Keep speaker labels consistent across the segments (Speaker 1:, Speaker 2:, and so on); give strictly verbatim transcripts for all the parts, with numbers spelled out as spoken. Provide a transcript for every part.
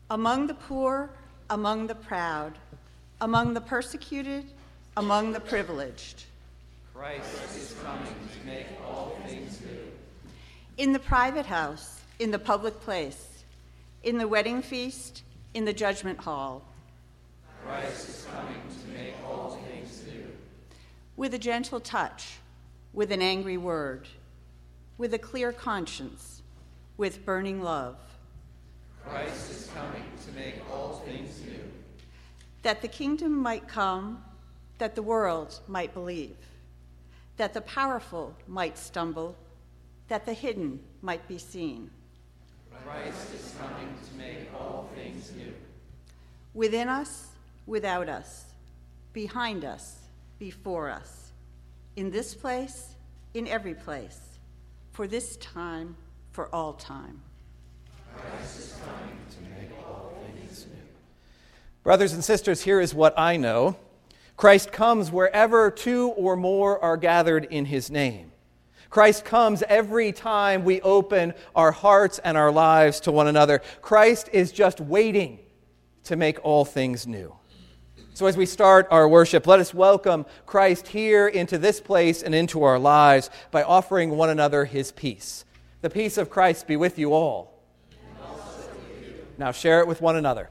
Speaker 1: among the poor, among the proud, among the persecuted, among the privileged.
Speaker 2: Christ is coming to make all things new.
Speaker 1: In the private house, in the public place, in the wedding feast, in the judgment hall.
Speaker 2: Christ is coming to make all things new.
Speaker 1: With a gentle touch, with an angry word, with a clear conscience, with burning love.
Speaker 2: Christ is coming to make all things new.
Speaker 1: That the kingdom might come, that the world might believe, that the powerful might stumble, that the hidden might be seen.
Speaker 2: Christ is coming to make all things new.
Speaker 1: Within us, without us, behind us, before us, in this place, in every place, for this time, for all time.
Speaker 2: Christ is coming to make all things new.
Speaker 3: Brothers and sisters, here is what I know. Christ comes wherever two or more are gathered in his name. Christ comes every time we open our hearts and our lives to one another. Christ is just waiting to make all things new. So as we start our worship, let us welcome Christ here into this place and into our lives by offering one another his peace. The peace of Christ be with you all.
Speaker 2: And also with you.
Speaker 3: Now share it with one another.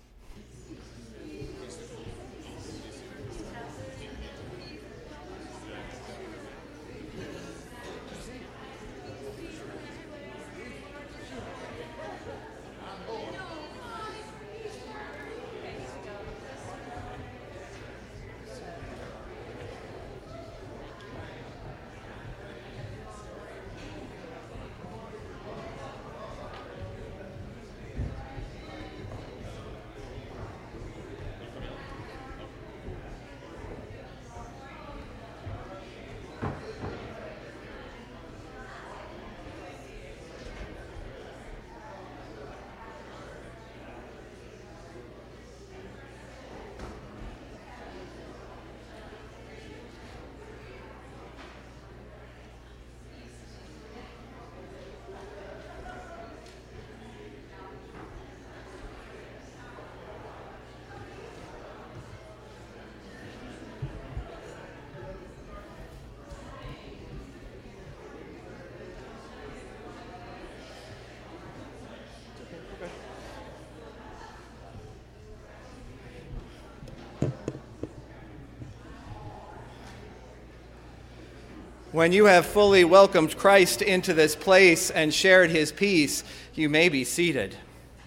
Speaker 3: When you have fully welcomed Christ into this place and shared his peace, you may be seated.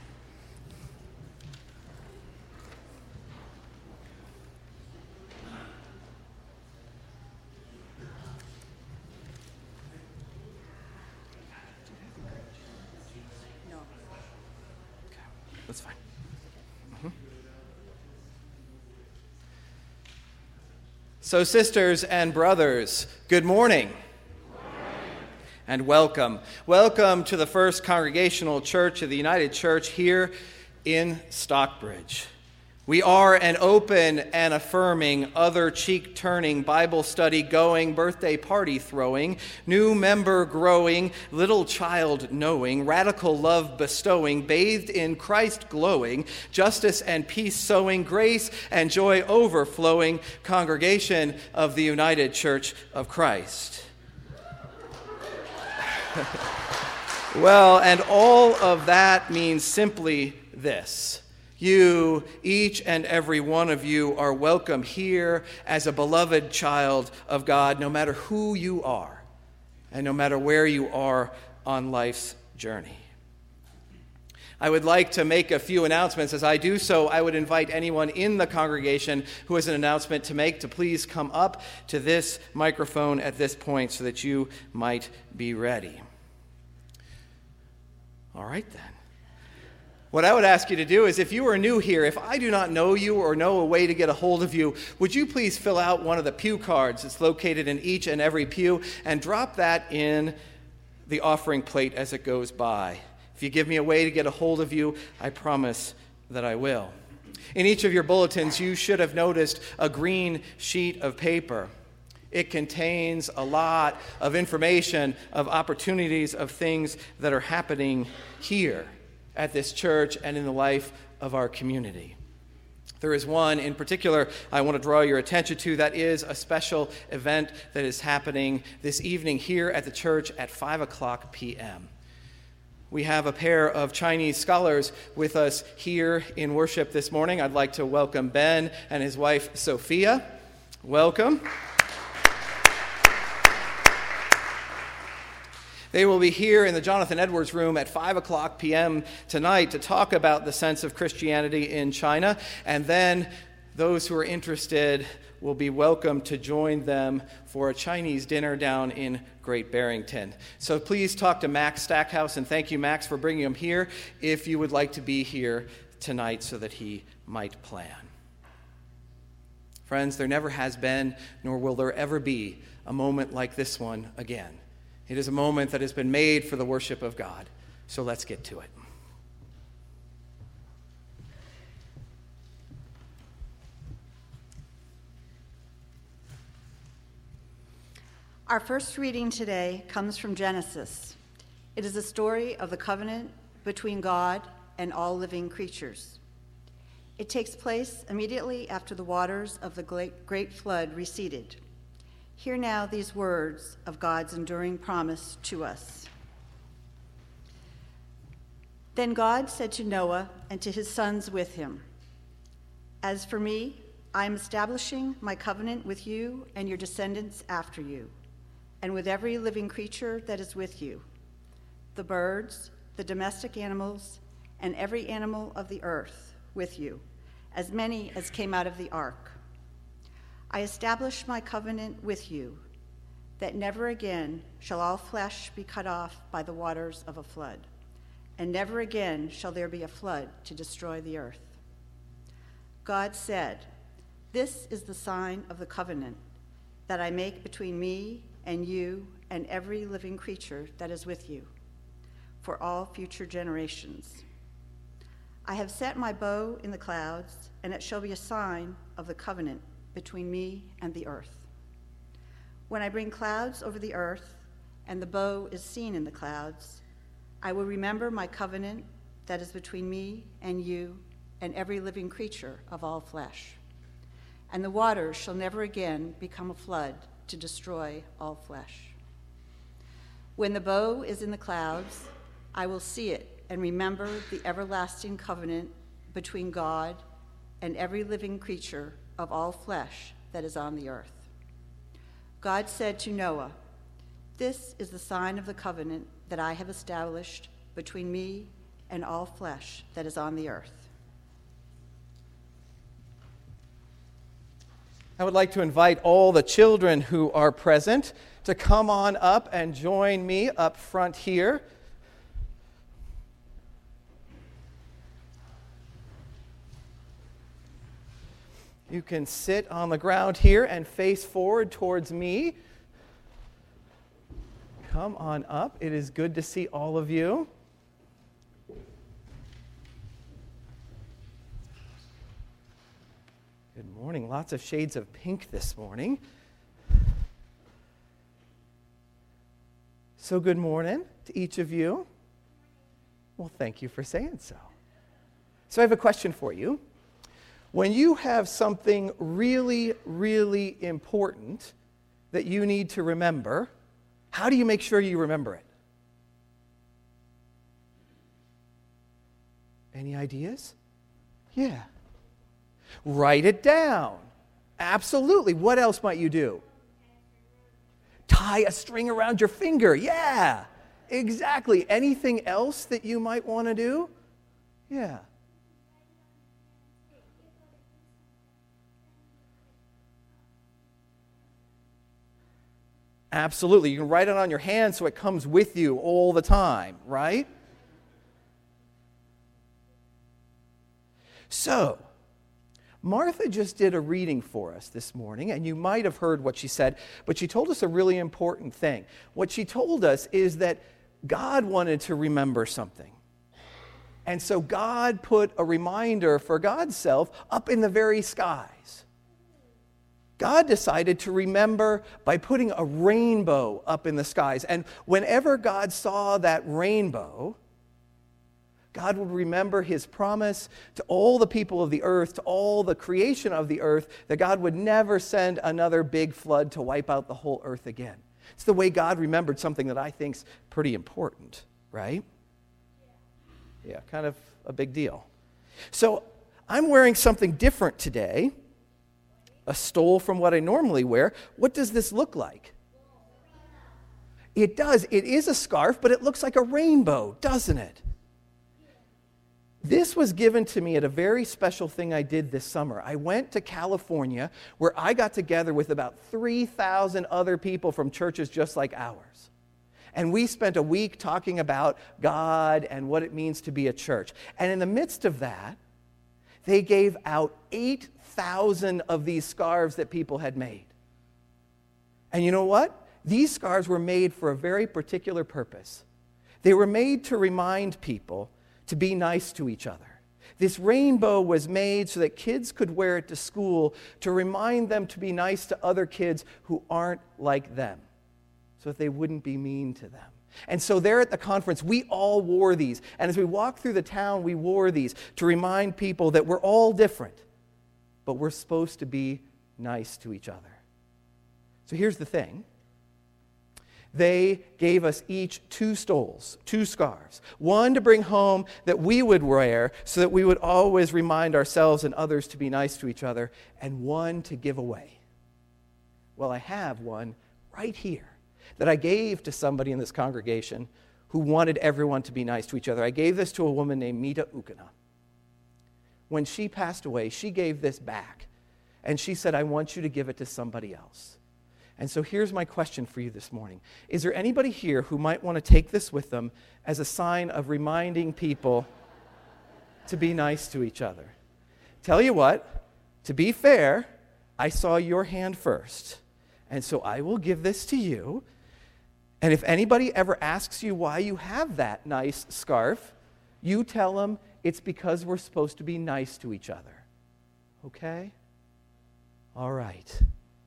Speaker 1: No.
Speaker 3: Okay, that's fine. Mm-hmm. So, sisters and brothers, good morning.
Speaker 2: Good morning.
Speaker 3: And welcome. Welcome to the First Congregational Church of the United Church here in Stockbridge. We are an open and affirming, other cheek-turning, Bible study-going, birthday party throwing, new member growing, little child knowing, radical love bestowing, bathed in Christ glowing, justice and peace sowing, grace and joy overflowing congregation of the United Church of Christ. Well, and all of that means simply this. You, each and every one of you, are welcome here as a beloved child of God, no matter who you are and no matter where you are on life's journey. I would like to make a few announcements. As I do so, I would invite anyone in the congregation who has an announcement to make to please come up to this microphone at this point so that you might be ready. All right, then. What I would ask you to do is, if you are new here, if I do not know you or know a way to get a hold of you, would you please fill out one of the pew cards that's located in each and every pew and drop that in the offering plate as it goes by. If you give me a way to get a hold of you, I promise that I will. In each of your bulletins, you should have noticed a green sheet of paper. It contains a lot of information, of opportunities, of things that are happening here at this church and in the life of our community. There is one in particular I want to draw your attention to. That is a special event that is happening this evening here at the church at five o'clock p.m. We have a pair of Chinese scholars with us here in worship this morning. I'd like to welcome Ben and his wife, Sophia. Welcome. They will be here in the Jonathan Edwards room at five o'clock p.m. tonight to talk about the sense of Christianity in China. And then those who are interested will be welcome to join them for a Chinese dinner down in Great Barrington. So please talk to Max Stackhouse, and thank you, Max, for bringing him here if you would like to be here tonight so that he might plan. Friends, there never has been, nor will there ever be, a moment like this one again. It is a moment that has been made for the worship of God. So let's get to it.
Speaker 1: Our first reading today comes from Genesis. It is a story of the covenant between God and all living creatures. It takes place immediately after the waters of the great flood receded. Hear now these words of God's enduring promise to us. Then God said to Noah and to his sons with him, "As for me, I am establishing my covenant with you and your descendants after you, and with every living creature that is with you, the birds, the domestic animals, and every animal of the earth with you, as many as came out of the ark. I establish my covenant with you, that never again shall all flesh be cut off by the waters of a flood, and never again shall there be a flood to destroy the earth." God said, "This is the sign of the covenant that I make between me and you and every living creature that is with you, for all future generations. I have set my bow in the clouds, and it shall be a sign of the covenant between me and the earth. When I bring clouds over the earth, and the bow is seen in the clouds, I will remember my covenant that is between me and you and every living creature of all flesh. And the waters shall never again become a flood to destroy all flesh. When the bow is in the clouds, I will see it and remember the everlasting covenant between God and every living creature of all flesh that is on the earth." God said to Noah, "This is the sign of the covenant that I have established between me and all flesh that is on the earth."
Speaker 3: I would like to invite all the children who are present to come on up and join me up front here. You can sit on the ground here and face forward towards me. Come on up. It is good to see all of you. Good morning. Lots of shades of pink this morning. So good morning to each of you. Well, thank you for saying so. So I have a question for you. When you have something really, really important that you need to remember, how do you make sure you remember it? Any ideas? Yeah. Write it down. Absolutely. What else might you do? Tie a string around your finger. Yeah, exactly. Anything else that you might want to do? Yeah. Absolutely. You can write it on your hand so it comes with you all the time, right? So, Martha just did a reading for us this morning, and you might have heard what she said, but she told us a really important thing. What she told us is that God wanted to remember something. And so God put a reminder for God's self up in the very skies. God decided to remember by putting a rainbow up in the skies. And whenever God saw that rainbow, God would remember his promise to all the people of the earth, to all the creation of the earth, that God would never send another big flood to wipe out the whole earth again. It's the way God remembered something that I think's pretty important, right? Yeah, kind of a big deal. So I'm wearing something different today, a stole from what I normally wear. What does this look like? It does. It is a scarf, but it looks like a rainbow, doesn't it? This was given to me at a very special thing I did this summer. I went to California, where I got together with about three thousand other people from churches just like ours. And we spent a week talking about God and what it means to be a church. And in the midst of that, they gave out eight thousand of these scarves that people had made. And you know what? These scarves were made for a very particular purpose. They were made to remind people to be nice to each other. This rainbow was made so that kids could wear it to school to remind them to be nice to other kids who aren't like them, so that they wouldn't be mean to them. And so there at the conference, we all wore these. And as we walked through the town, we wore these to remind people that we're all different, but we're supposed to be nice to each other. So here's the thing. They gave us each two stoles, two scarves, one to bring home that we would wear so that we would always remind ourselves and others to be nice to each other, and one to give away. Well, I have one right here that I gave to somebody in this congregation who wanted everyone to be nice to each other. I gave this to a woman named Mita Ukana. When she passed away, she gave this back, and she said, I want you to give it to somebody else. And so here's my question for you this morning. Is there anybody here who might want to take this with them as a sign of reminding people to be nice to each other? Tell you what, to be fair, I saw your hand first. And so I will give this to you. And if anybody ever asks you why you have that nice scarf, you tell them it's because we're supposed to be nice to each other. Okay? All right.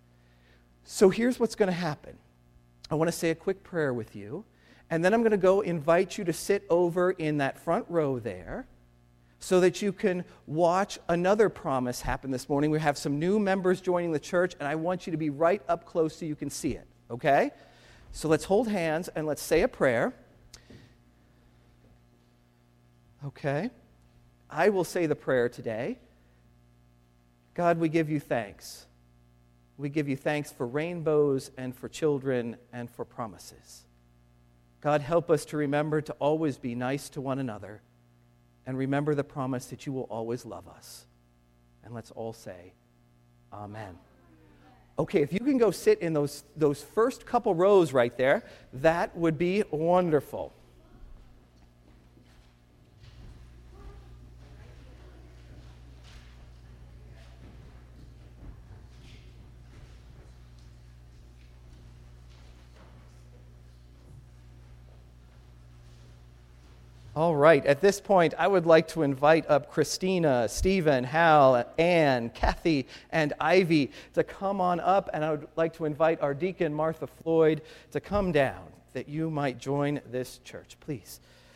Speaker 3: So here's what's going to happen. I want to say a quick prayer with you, and then I'm going to go invite you to sit over in that front row there so that you can watch another promise happen this morning. We have some new members joining the church, and I want you to be right up close so you can see it, okay? So let's hold hands and let's say a prayer. Okay? I will say the prayer today. God, we give you thanks. We give you thanks for rainbows and for children and for promises. God, help us to remember to always be nice to one another and remember the promise that you will always love us. And let's all say, Amen. Okay, if you can go sit in those, those first couple rows right there, that would be wonderful. All right, at this point, I would like to invite up Christina, Stephen, Hal, Ann, Kathy, and Ivy to come on up, and I would like to invite our deacon, Martha Floyd, to come down, that you might join this church. Please.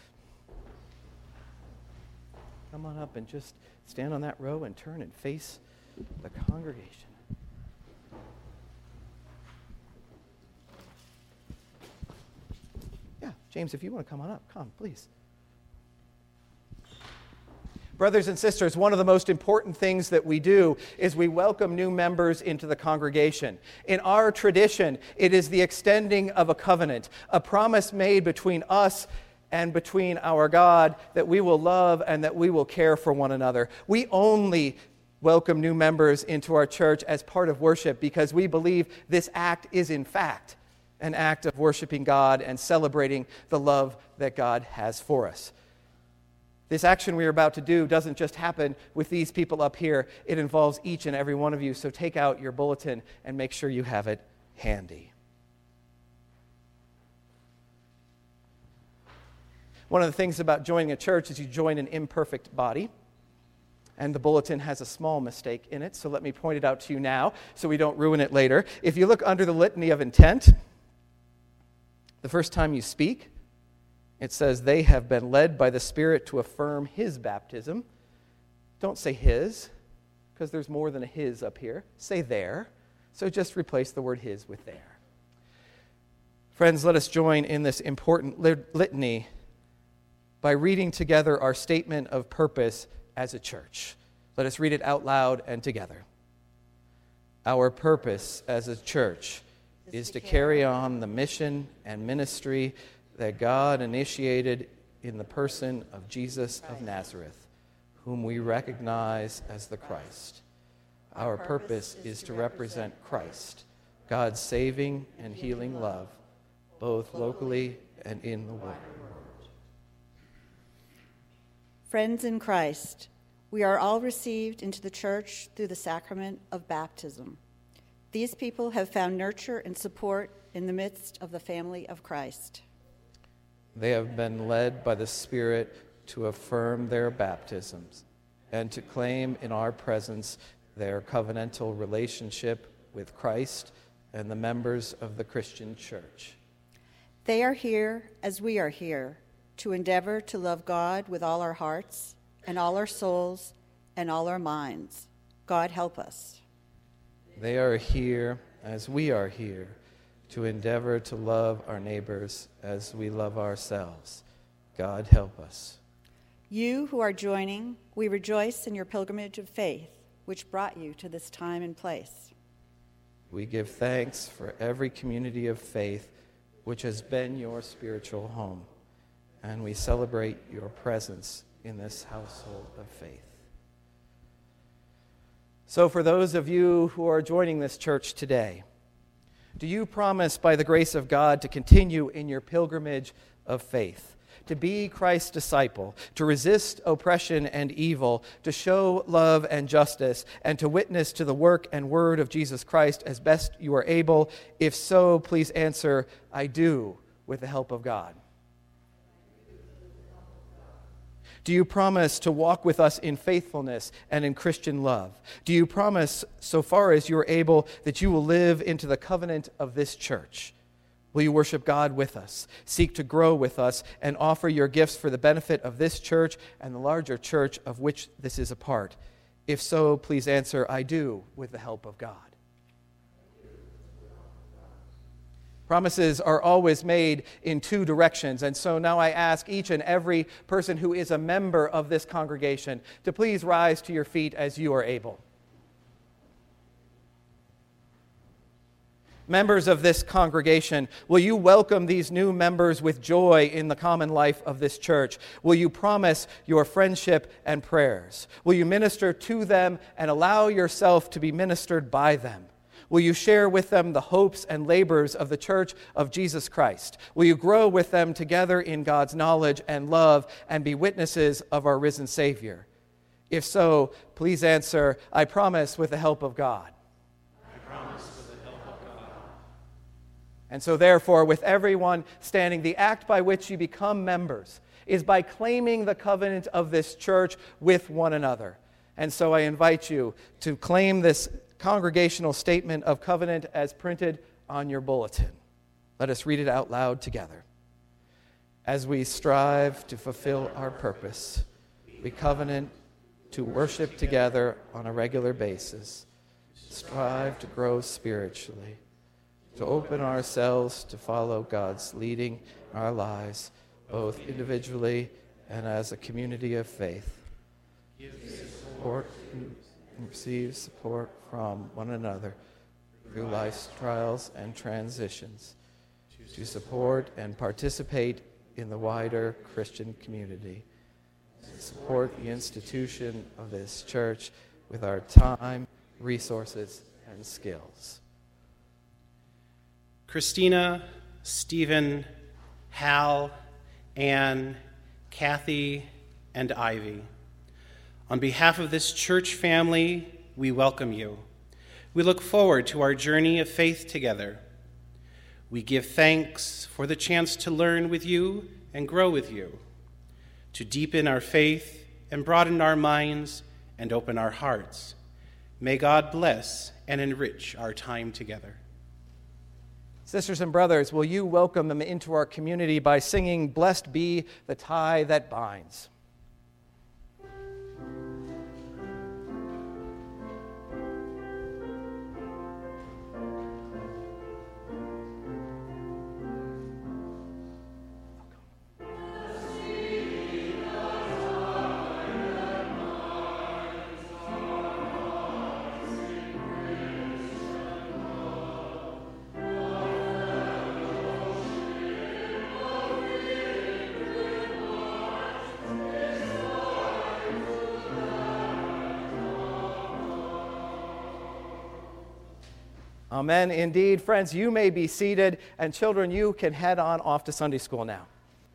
Speaker 3: Come on up and just stand on that row and turn and face the congregation. Yeah, James, if you want to come on up, come, please. Brothers and sisters, one of the most important things that we do is we welcome new members into the congregation. In our tradition, it is the extending of a covenant, a promise made between us and between our God that we will love and that we will care for one another. We only welcome new members into our church as part of worship because we believe this act is in fact an act of worshiping God and celebrating the love that God has for us. This action we are about to do doesn't just happen with these people up here. It involves each and every one of you. So take out your bulletin and make sure you have it handy. One of the things about joining a church is you join an imperfect body. And the bulletin has a small mistake in it. So let me point it out to you now so we don't ruin it later. If you look under the litany of intent, the first time you speak, It says they have been led by the Spirit to affirm his baptism. Don't say his, because there's more than a his up here. Say their. So just replace the word his with their. Friends, let us join in this important lit- litany by reading together our statement of purpose as a church. Let us read it out loud and together. Our purpose as a church is to carry on the mission and ministry that God initiated in the person of Jesus of Nazareth, whom we recognize as the Christ. Our purpose is to represent Christ, God's saving and healing love, both locally and in the world.
Speaker 1: Friends in Christ, we are all received into the church through the sacrament of baptism. These people have found nurture and support in the midst of the family of Christ.
Speaker 3: They have been led by the Spirit to affirm their baptisms and to claim in our presence their covenantal relationship with Christ and the members of the Christian church.
Speaker 1: They are here as we are here to endeavor to love God with all our hearts and all our souls and all our minds. God help us.
Speaker 3: They are here as we are here to endeavor to love our neighbors as we love ourselves. God help us.
Speaker 1: You who are joining, we rejoice in your pilgrimage of faith, which brought you to this time and place.
Speaker 3: We give thanks for every community of faith which has been your spiritual home, and we celebrate your presence in this household of faith. So for those of you who are joining this church today, do you promise by the grace of God to continue in your pilgrimage of faith, to be Christ's disciple, to resist oppression and evil, to show love and justice, and to witness to the work and word of Jesus Christ as best you are able? If so, please answer, I do, with the help of God. Do you promise to walk with us in faithfulness and in Christian love? Do you promise, so far as you are able, that you will live into the covenant of this church? Will you worship God with us, seek to grow with us, and offer your gifts for the benefit of this church and the larger church of which this is a part? If so, please answer, I do, with the help of God. Promises are always made in two directions, and so now I ask each and every person who is a member of this congregation to please rise to your feet as you are able. Members of this congregation, will you welcome these new members with joy in the common life of this church? Will you promise your friendship and prayers? Will you minister to them and allow yourself to be ministered by them? Will you share with them the hopes and labors of the Church of Jesus Christ? Will you grow with them together in God's knowledge and love and be witnesses of our risen Savior? If so, please answer, I promise with the help of God.
Speaker 4: I promise with the help of God.
Speaker 3: And so therefore, with everyone standing, the act by which you become members is by claiming the covenant of this church with one another. And so I invite you to claim this congregational statement of covenant as printed on your bulletin. Let us read it out loud together. As we strive to fulfill our purpose, we covenant to worship together on a regular basis, strive to grow spiritually, to open ourselves to follow God's leading in our lives, both individually and as a community of faith. Give support and receive support from one another through life's trials and transitions, to support and participate in the wider Christian community, to support the institution of this church with our time, resources, and skills.
Speaker 4: Christina, Stephen, Hal, Anne, Kathy, and Ivy, on behalf of this church family, we welcome you. We look forward to our journey of faith together. We give thanks for the chance to learn with you and grow with you, to deepen our faith and broaden our minds and open our hearts. May God bless and enrich our time together.
Speaker 3: Sisters and brothers, will you welcome them into our community by singing, "Blessed Be the Tie That Binds"? Amen. Indeed, friends, you may be seated, and children, you can head on off to Sunday school now.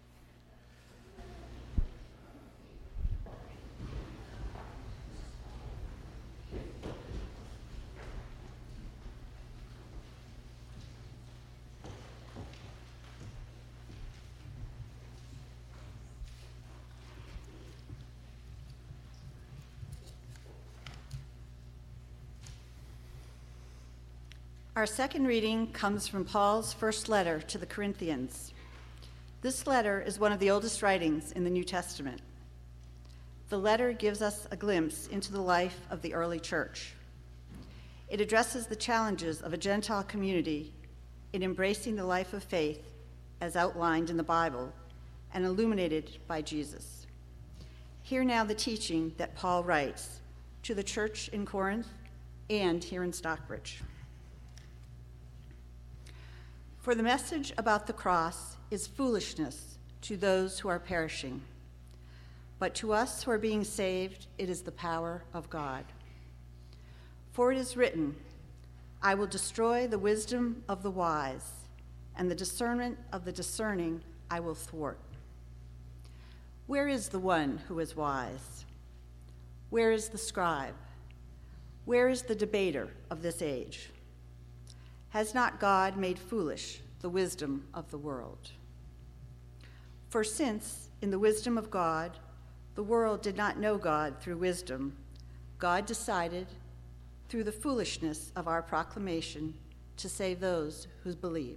Speaker 1: Our second reading comes from Paul's first letter to the Corinthians. This letter is one of the oldest writings in the New Testament. The letter gives us a glimpse into the life of the early church. It addresses the challenges of a Gentile community in embracing the life of faith as outlined in the Bible and illuminated by Jesus. Hear now the teaching that Paul writes to the church in Corinth and here in Stockbridge. For the message about the cross is foolishness to those who are perishing, but to us who are being saved, it is the power of God. For it is written, I will destroy the wisdom of the wise, and the discernment of the discerning I will thwart. Where is the one who is wise? Where is the scribe? Where is the debater of this age? Has not God made foolish the wisdom of the world? For since, in the wisdom of God, the world did not know God through wisdom, God decided, through the foolishness of our proclamation, to save those who believe.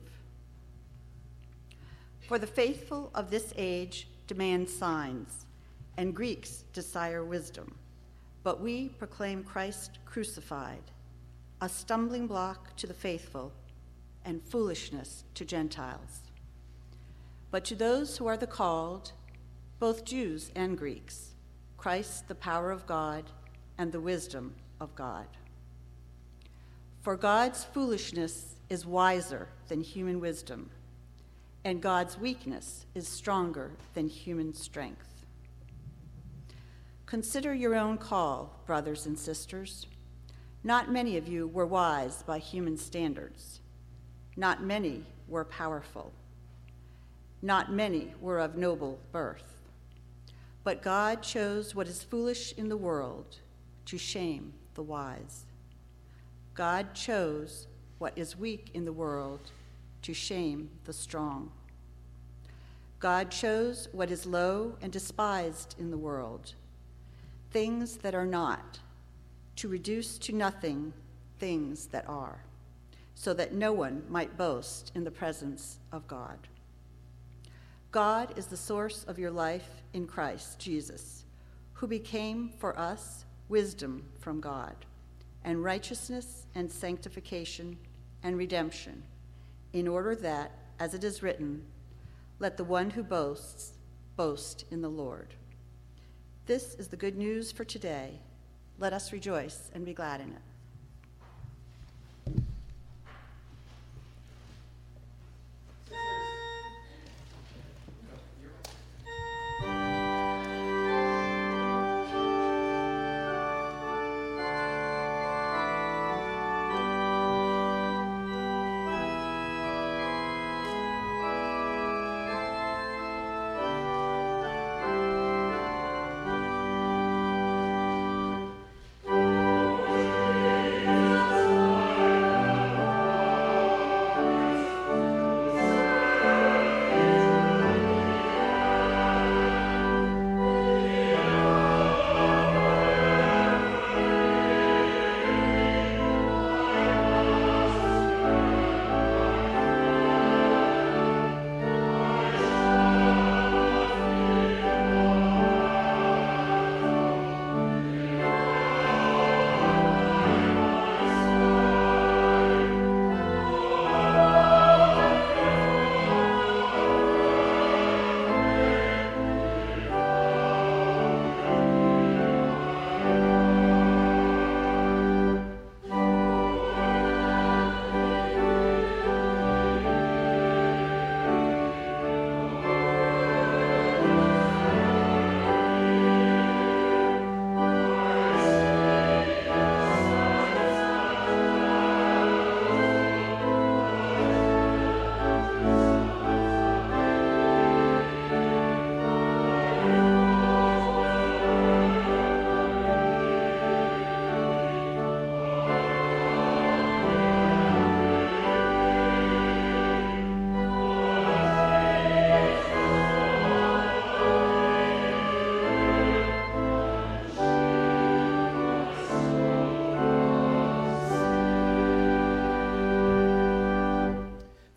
Speaker 1: For the faithful of this age demand signs, and Greeks desire wisdom, but we proclaim Christ crucified, a stumbling block to the faithful, and foolishness to Gentiles. But to those who are the called, both Jews and Greeks, Christ the power of God and the wisdom of God. For God's foolishness is wiser than human wisdom, and God's weakness is stronger than human strength. Consider your own call, brothers and sisters. Not many of you were wise by human standards. Not many were powerful. Not many were of noble birth. But God chose what is foolish in the world to shame the wise. God chose what is weak in the world to shame the strong. God chose what is low and despised in the world, things that are not, to reduce to nothing things that are, so that no one might boast in the presence of God. God is the source of your life in Christ Jesus, who became for us wisdom from God, and righteousness and sanctification and redemption, in order that, as it is written, let the one who boasts boast in the Lord. This is the good news for today. Let us rejoice and be glad in it.
Speaker 5: Thank you.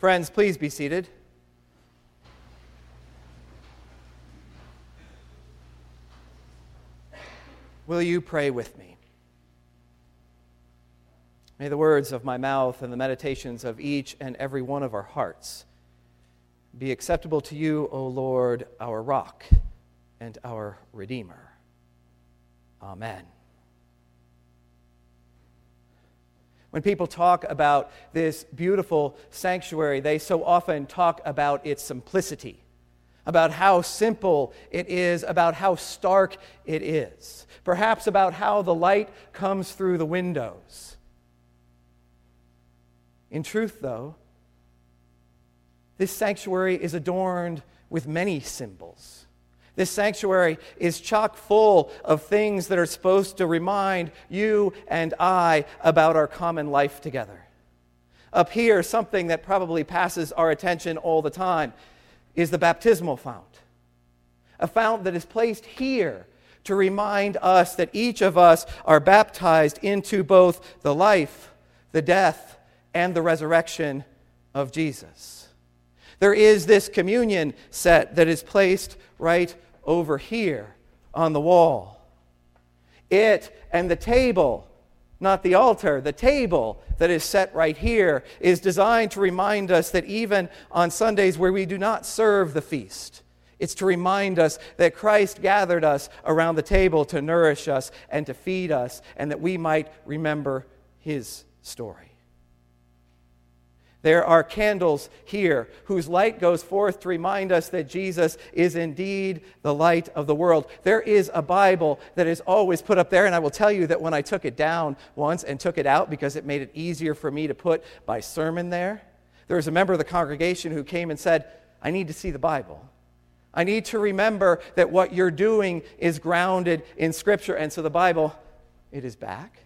Speaker 3: Friends, please be seated. Will you pray with me? May the words of my mouth and the meditations of each and every one of our hearts be acceptable to you, O Lord, our rock and our Redeemer. Amen. When people talk about this beautiful sanctuary, they so often talk about its simplicity, about how simple it is, about how stark it is, perhaps about how the light comes through the windows. In truth, though, this sanctuary is adorned with many symbols. This sanctuary is chock full of things that are supposed to remind you and I about our common life together. Up here, something that probably passes our attention all the time is the baptismal fount. A fount that is placed here to remind us that each of us are baptized into both the life, the death, and the resurrection of Jesus. There is this communion set that is placed right over here on the wall. It and the table, not the altar, the table that is set right here is designed to remind us that even on Sundays where we do not serve the feast, it's to remind us that Christ gathered us around the table to nourish us and to feed us, and that we might remember his story. There are candles here whose light goes forth to remind us that Jesus is indeed the light of the world. There is a Bible that is always put up there, and I will tell you that when I took it down once and took it out because it made it easier for me to put my sermon there, there was a member of the congregation who came and said, "I need to see the Bible. I need to remember that what you're doing is grounded in Scripture." And so the Bible, it is back.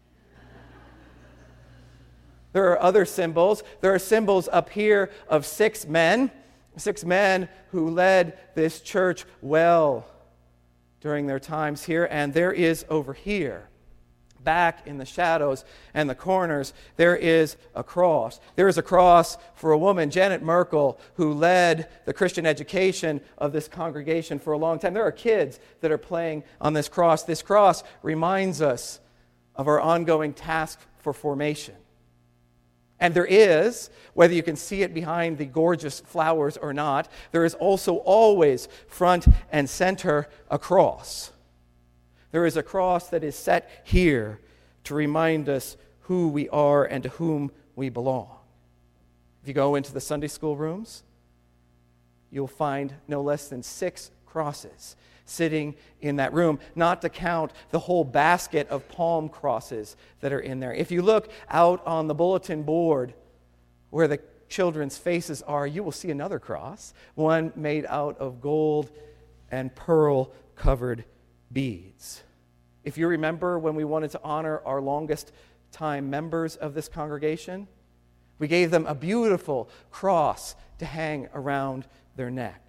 Speaker 3: There are other symbols. There are symbols up here of six men, six men who led this church well during their times here. And there is over here, back in the shadows and the corners, there is a cross. There is a cross for a woman, Janet Merkel, who led the Christian education of this congregation for a long time. There are kids that are playing on this cross. This cross reminds us of our ongoing task for formation. And there is, whether you can see it behind the gorgeous flowers or not, there is also always front and center a cross. There is a cross that is set here to remind us who we are and to whom we belong. If you go into the Sunday school rooms, you'll find no less than six crosses sitting in that room, not to count the whole basket of palm crosses that are in there. If you look out on the bulletin board where the children's faces are, you will see another cross, one made out of gold and pearl-covered beads. If you remember when we wanted to honor our longest time members of this congregation, we gave them a beautiful cross to hang around their neck.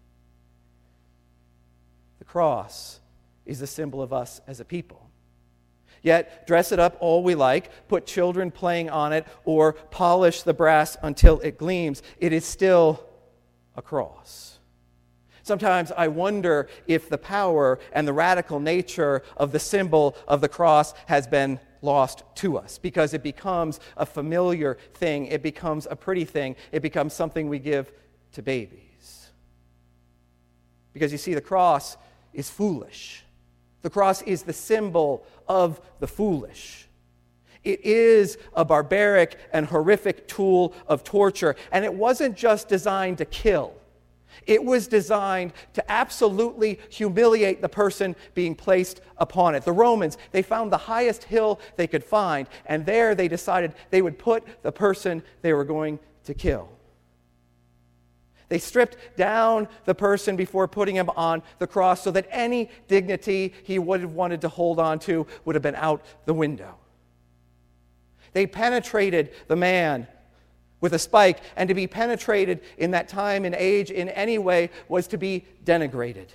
Speaker 3: The cross is the symbol of us as a people. Yet, dress it up all we like, put children playing on it, or polish the brass until it gleams, it is still a cross. Sometimes I wonder if the power and the radical nature of the symbol of the cross has been lost to us, because it becomes a familiar thing, it becomes a pretty thing, it becomes something we give to babies. Because you see, the cross is foolish. The cross is the symbol of the foolish. It is a barbaric and horrific tool of torture, and it wasn't just designed to kill. It was designed to absolutely humiliate the person being placed upon it. The Romans, they found the highest hill they could find, and there they decided they would put the person they were going to kill. They stripped down the person before putting him on the cross so that any dignity he would have wanted to hold on to would have been out the window. They penetrated the man with a spike, and to be penetrated in that time and age in any way was to be denigrated.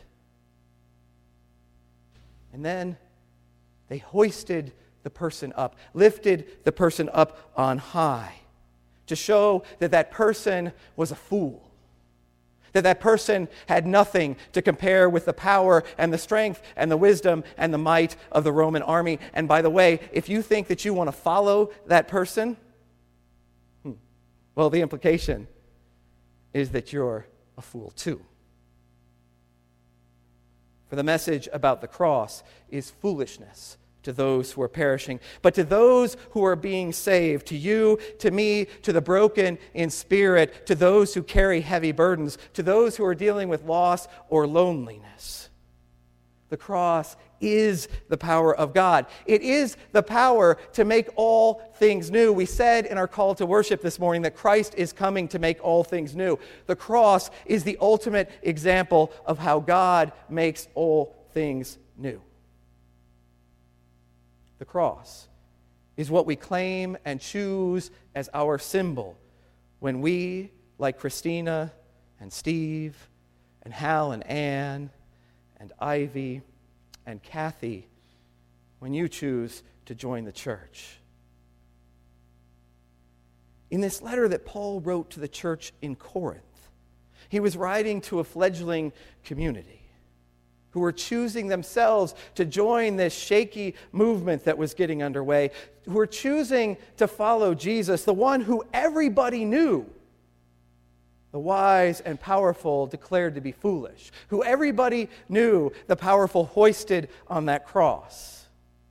Speaker 3: And then they hoisted the person up, lifted the person up on high, to show that that person was a fool, that that person had nothing to compare with the power and the strength and the wisdom and the might of the Roman army. And by the way, if you think that you want to follow that person, hmm, well, the implication is that you're a fool too. For the message about the cross is foolishness to those who are perishing, but to those who are being saved, to you, to me, to the broken in spirit, to those who carry heavy burdens, to those who are dealing with loss or loneliness. The cross is the power of God. It is the power to make all things new. We said in our call to worship this morning that Christ is coming to make all things new. The cross is the ultimate example of how God makes all things new. The cross is what we claim and choose as our symbol when we, like Christina and Steve and Hal and Ann and Ivy and Kathy, when you choose to join the church. In this letter that Paul wrote to the church in Corinth, he was writing to a fledgling community who were choosing themselves to join this shaky movement that was getting underway, who were choosing to follow Jesus, the one who everybody knew, the wise and powerful declared to be foolish, who everybody knew, the powerful hoisted on that cross.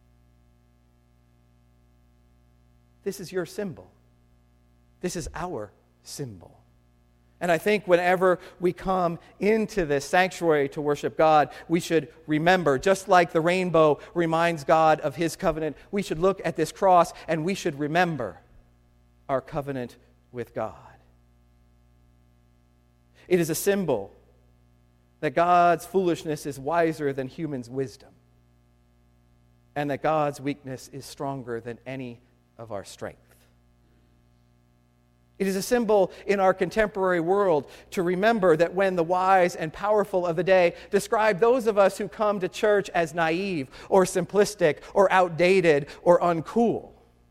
Speaker 3: This is your symbol. This is our symbol. And I think whenever we come into this sanctuary to worship God, we should remember, just like the rainbow reminds God of his covenant, we should look at this cross and we should remember our covenant with God. It is a symbol that God's foolishness is wiser than humans' wisdom, and that God's weakness is stronger than any of our strength. It is a symbol in our contemporary world to remember that when the wise and powerful of the day describe those of us who come to church as naive or simplistic or outdated or uncool,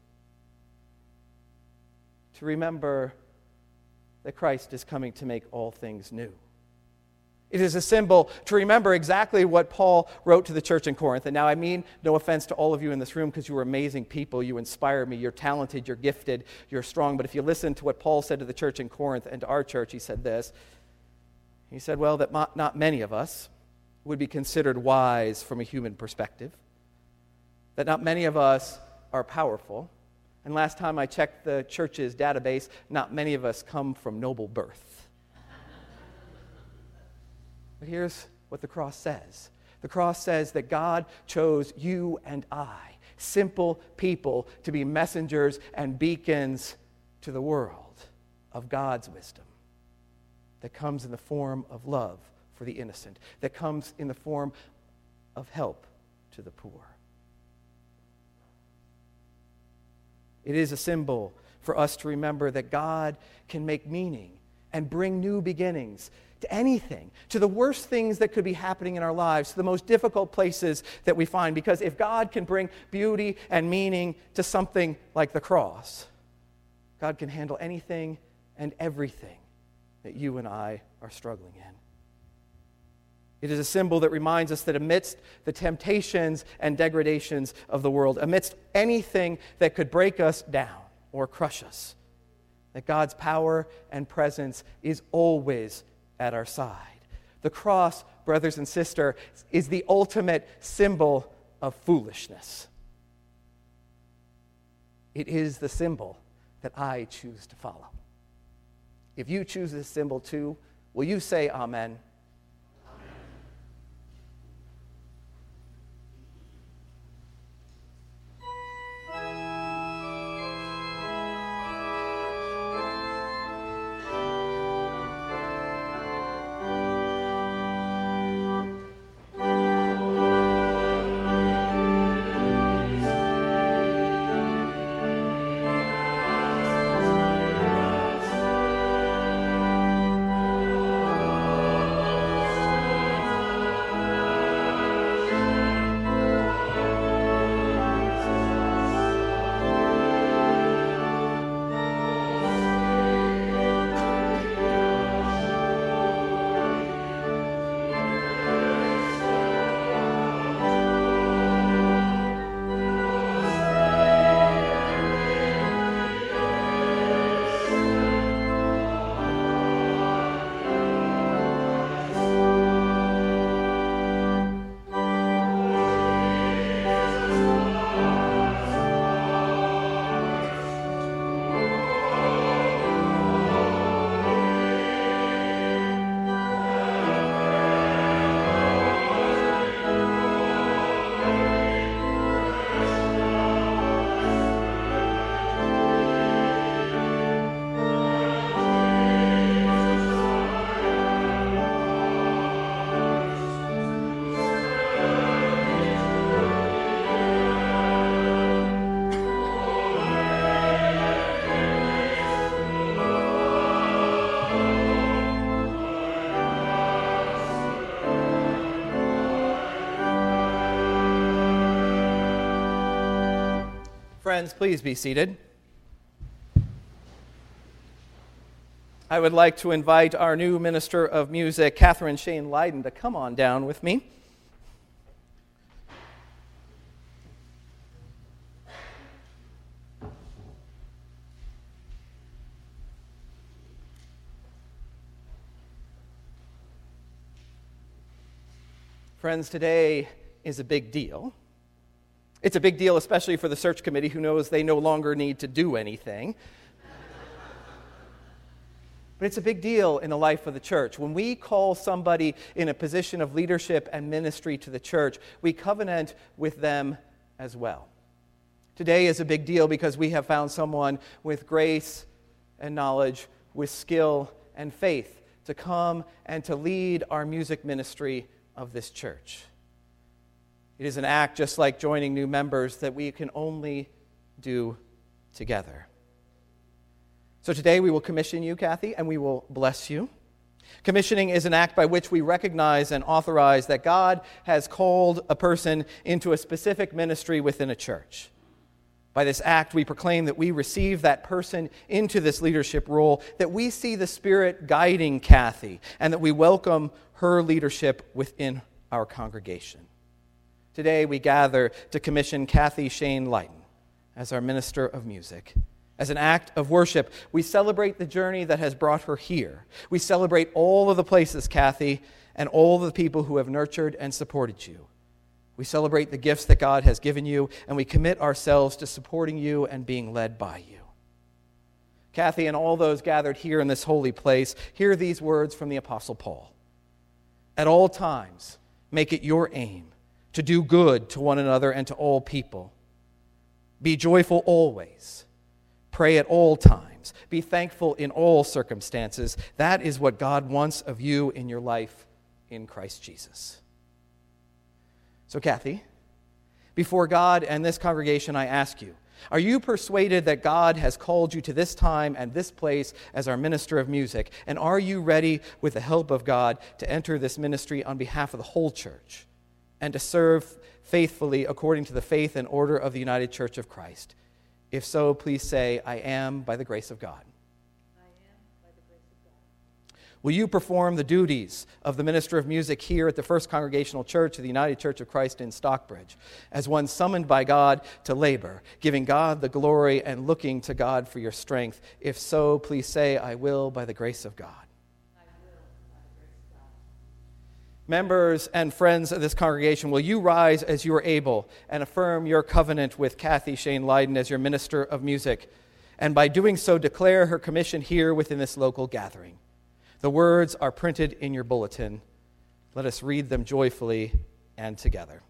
Speaker 3: to remember that Christ is coming to make all things new. It is a symbol to remember exactly what Paul wrote to the church in Corinth. And now I mean no offense to all of you in this room, because you are amazing people. You inspire me. You're talented. You're gifted. You're strong. But if you listen to what Paul said to the church in Corinth and to our church, he said this. He said, well, that not many of us would be considered wise from a human perspective. That not many of us are powerful. And last time I checked the church's database, not many of us come from noble birth. But here's what the cross says. The cross says that God chose you and I, simple people, to be messengers and beacons to the world of God's wisdom that comes in the form of love for the innocent, that comes in the form of help to the poor. It is a symbol for us to remember that God can make meaning and bring new beginnings to anything, to the worst things that could be happening in our lives, to the most difficult places that we find. Because if God can bring beauty and meaning to something like the cross, God can handle anything and everything that you and I are struggling in. It is a symbol that reminds us that amidst the temptations and degradations of the world, amidst anything that could break us down or crush us, that God's power and presence is always at our side. The cross, brothers and sisters, is the ultimate symbol of foolishness. It is the symbol that I choose to follow. If you choose this symbol too, will you say amen? Friends, please be seated. I would like to invite our new minister of music, Catherine Shane Leiden, to come on down with me. Friends, today is a big deal. It's a big deal especially for the search committee, who knows they no longer need to do anything. But it's a big deal in the life of the church. When we call somebody in a position of leadership and ministry to the church, we covenant with them as well. Today is a big deal because we have found someone with grace and knowledge, with skill and faith to come and to lead our music ministry of this church. It is an act, just like joining new members, that we can only do together. So today we will commission you, Kathy, and we will bless you. Commissioning is an act by which we recognize and authorize that God has called a person into a specific ministry within a church. By this act, we proclaim that we receive that person into this leadership role, that we see the Spirit guiding Kathy, and that we welcome her leadership within our congregation. Today, we gather to commission Kathy Shane Leiden as our minister of music. As an act of worship, we celebrate the journey that has brought her here. We celebrate all of the places, Kathy, and all of the people who have nurtured and supported you. We celebrate the gifts that God has given you, and we commit ourselves to supporting you and being led by you. Kathy and all those gathered here in this holy place, hear these words from the Apostle Paul. At all times, make it your aim to do good to one another and to all people. Be joyful always. Pray at all times. Be thankful in all circumstances. That is what God wants of you in your life in Christ Jesus. So, Kathy, before God and this congregation, I ask you, are you persuaded that God has called you to this time and this place as our minister of music? And are you ready, with the help of God, to enter this ministry on behalf of the whole church and to serve faithfully according to the faith and order of the United Church of Christ? If so, please say, I am by the grace of God.
Speaker 5: I am by the grace of God.
Speaker 3: Will you perform the duties of the minister of music here at the First Congregational Church of the United Church of Christ in Stockbridge, as one summoned by God to labor, giving God the glory and looking to God for your strength? If so, please say, I will by the grace of God.
Speaker 5: I will by the grace of God.
Speaker 3: Members and friends of this congregation, will you rise as you are able and affirm your covenant with Kathy Shane Leiden as your minister of music, and by doing so declare her commission here within this local gathering? The words are printed in your bulletin. Let us read them joyfully and together.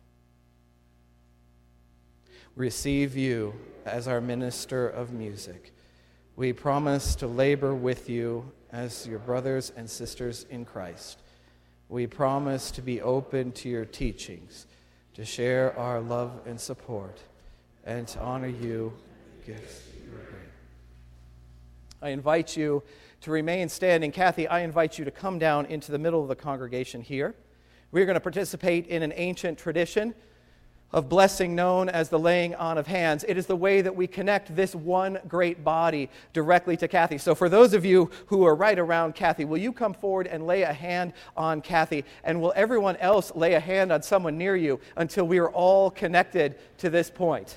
Speaker 3: We receive you as our minister of music. We promise to labor with you as your brothers and sisters in Christ. We promise to be open to your teachings, to share our love and support, and to honor you. Gifts you are great. I invite you to remain standing. Kathy, I invite you to come down into the middle of the congregation here. We're going to participate in an ancient tradition of blessing known as the laying on of hands. It is the way that we connect this one great body directly to Kathy. So for those of you who are right around Kathy, will you come forward and lay a hand on Kathy? And will everyone else lay a hand on someone near you until we are all connected to this point?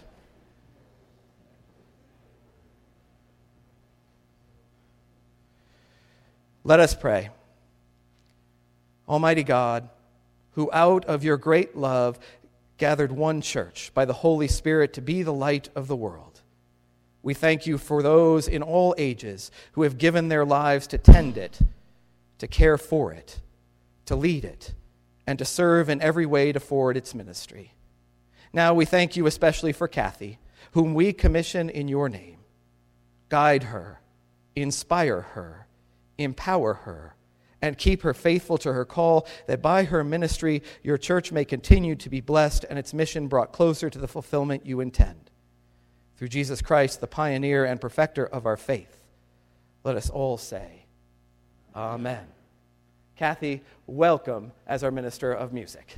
Speaker 3: Let us pray. Almighty God, who out of your great love gathered one church by the Holy Spirit to be the light of the world, we thank you for those in all ages who have given their lives to tend it, to care for it, to lead it, and to serve in every way to forward its ministry. Now we thank you especially for Kathy, whom we commission in your name. Guide her, inspire her, empower her, and keep her faithful to her call, that by her ministry your church may continue to be blessed and its mission brought closer to the fulfillment you intend. Through Jesus Christ, the pioneer and perfecter of our faith, let us all say, Amen. Kathy, welcome as our minister of music.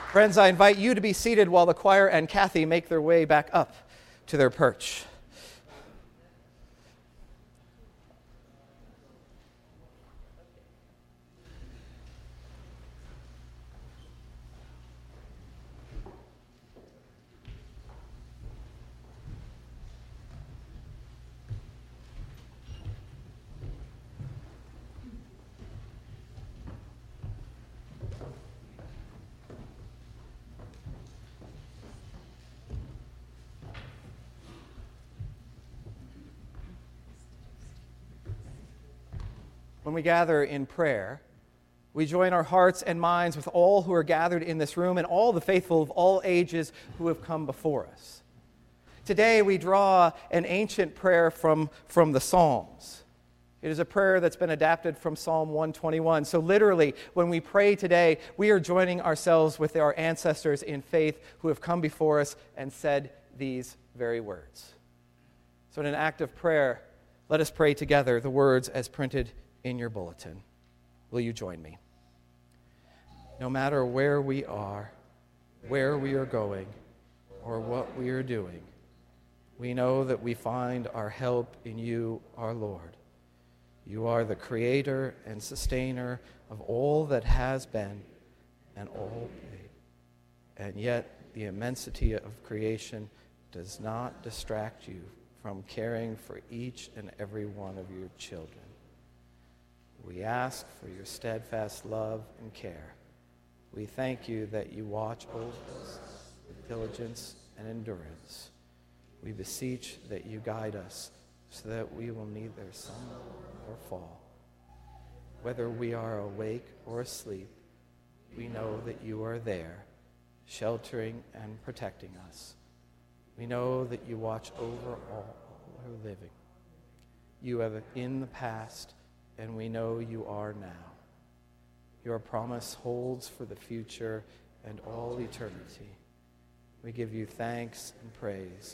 Speaker 3: Friends, I invite you to be seated while the choir and Kathy make their way back up to their perch. When we gather in prayer, we join our hearts and minds with all who are gathered in this room and all the faithful of all ages who have come before us. Today we draw an ancient prayer from, from the Psalms. It is a prayer that's been adapted from Psalm one twenty-one. So literally, when we pray today, we are joining ourselves with our ancestors in faith who have come before us and said these very words. So in an act of prayer, let us pray together the words as printed in your bulletin. Will you join me? No matter where we are, where we are going, or what we are doing, we know that we find our help in you, our Lord. You are the creator and sustainer of all that has been and all be. And yet the immensity of creation does not distract you from caring for each and every one of your children. We ask for your steadfast love and care. We thank you that you watch over us with diligence and endurance. We beseech that you guide us so that we will neither stumble or fall. Whether we are awake or asleep, we know that you are there, sheltering and protecting us. We know that you watch over all who are living. You have in the past, and we know you are now. Your promise holds for the future and all eternity. We give you thanks and praise.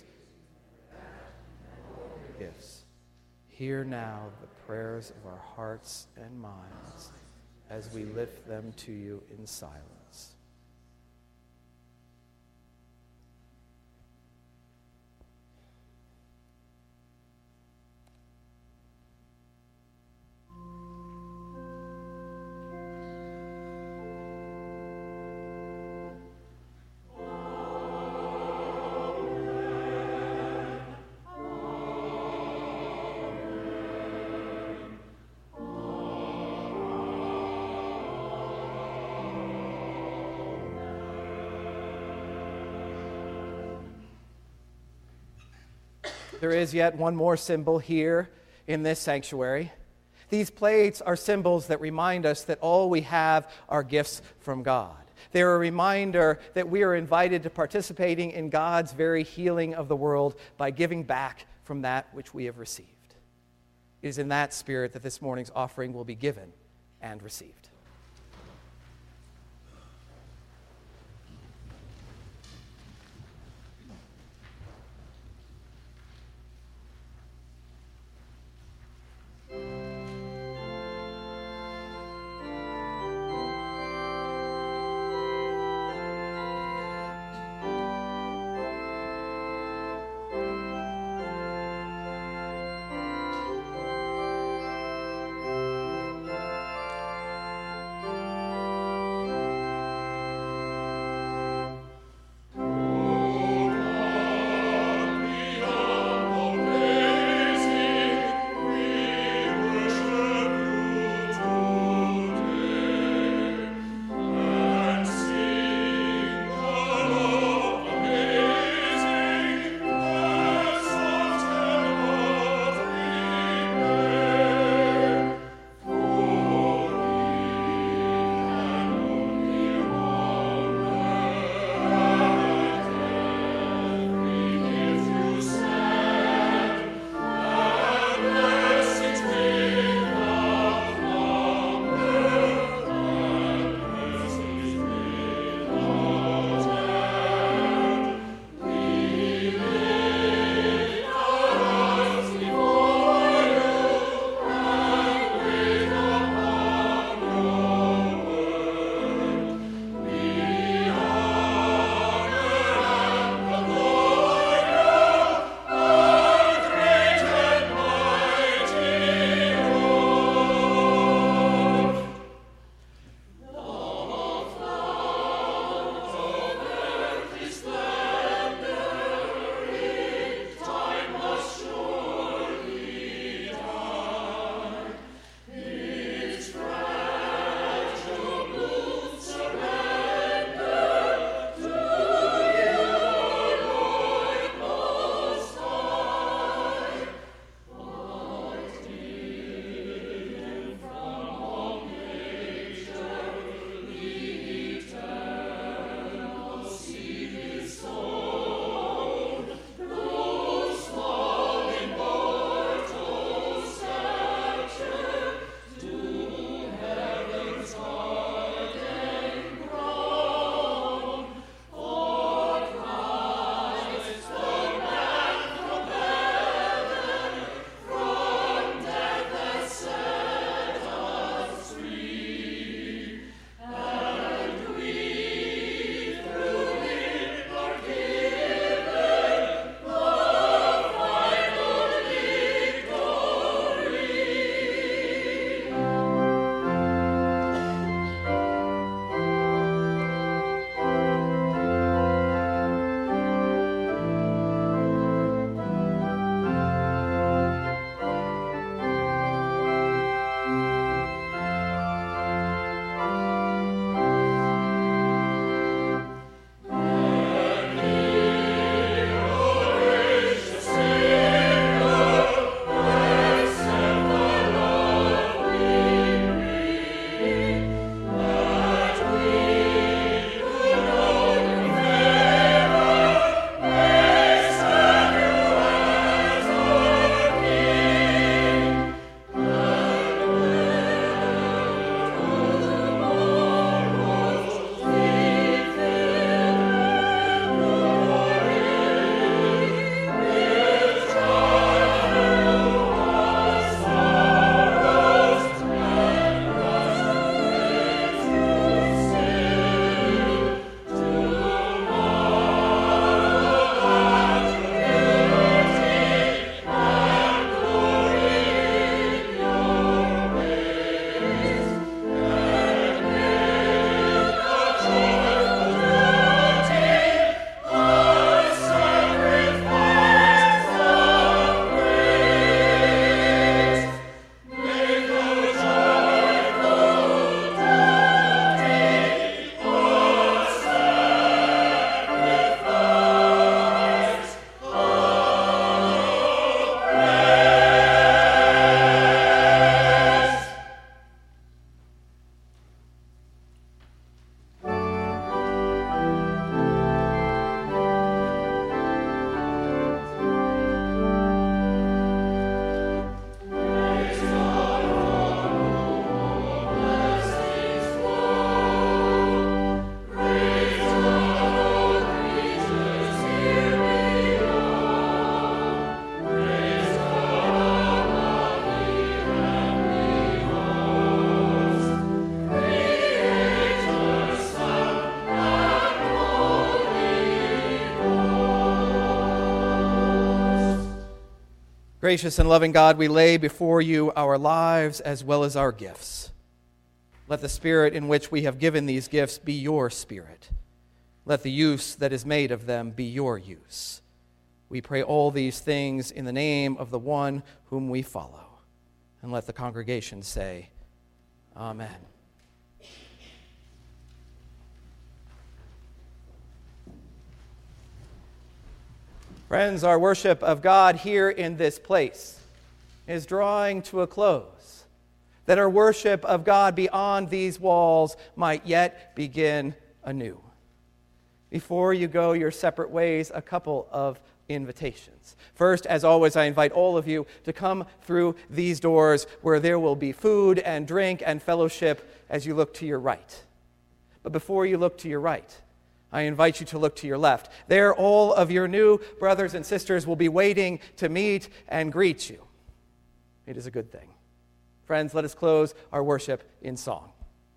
Speaker 3: Gifts. Hear now the prayers of our hearts and minds as we lift them to you in silence. There is yet one more symbol here in this sanctuary. These plates are symbols that remind us that all we have are gifts from God. They're a reminder that we are invited to participating in God's very healing of the world by giving back from that which we have received. It is in that spirit that this morning's offering will be given and received. Gracious and loving God, we lay before you our lives as well as our gifts. Let the spirit in which we have given these gifts be your spirit. Let the use that is made of them be your use. We pray all these things in the name of the one whom we follow. And let the congregation say, Amen. Friends, our worship of God here in this place is drawing to a close, that our worship of God beyond these walls might yet begin anew. Before you go your separate ways, a couple of invitations. First, as always, I invite all of you to come through these doors where there will be food and drink and fellowship as you look to your right. But before you look to your right, I invite you to look to your left. There, all of your new brothers and sisters will be waiting to meet and greet you. It is a good thing. Friends, let us close our worship in song.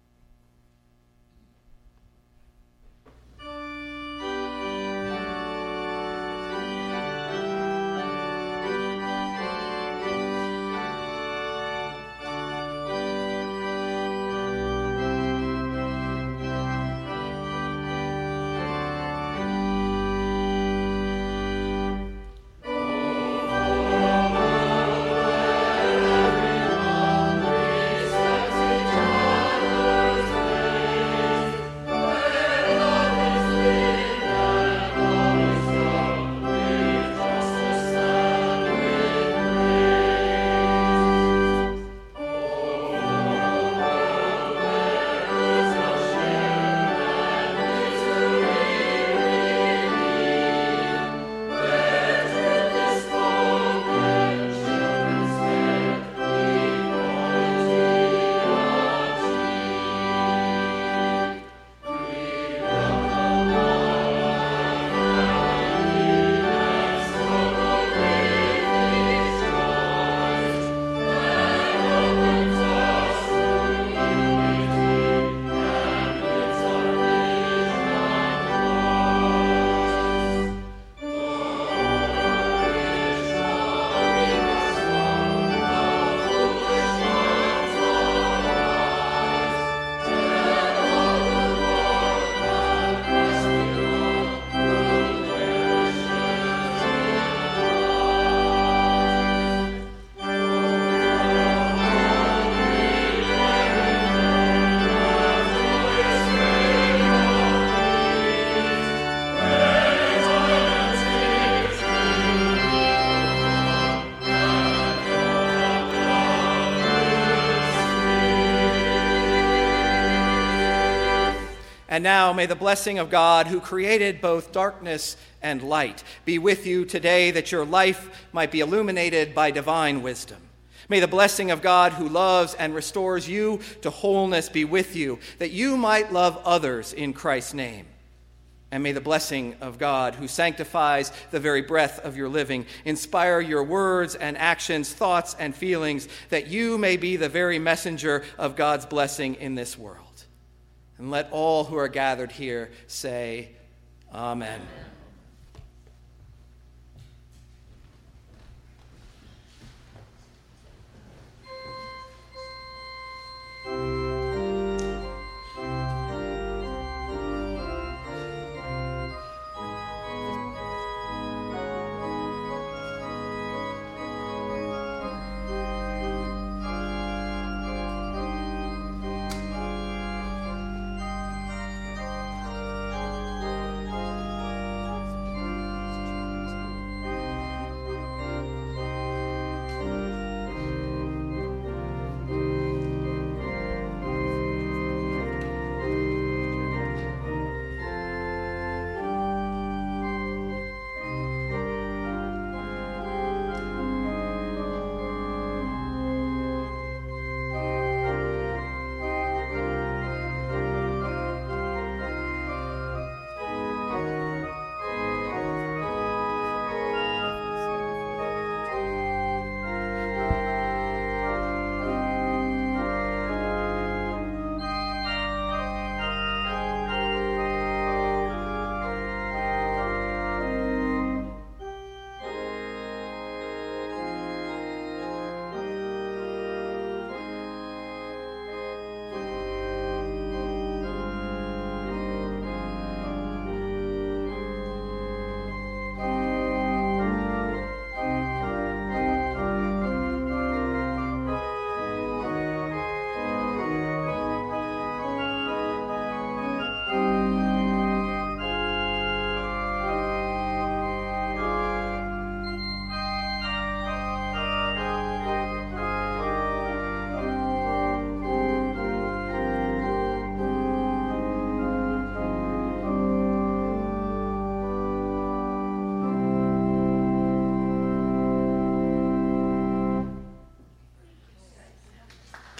Speaker 3: And now may the blessing of God, who created both darkness and light, be with you today, that your life might be illuminated by divine wisdom. May the blessing of God, who loves and restores you to wholeness, be with you, that you might love others in Christ's name. And may the blessing of God, who sanctifies the very breath of your living, inspire your words and actions, thoughts and feelings, that you may be the very messenger of God's blessing in this world. And let all who are gathered here say, Amen.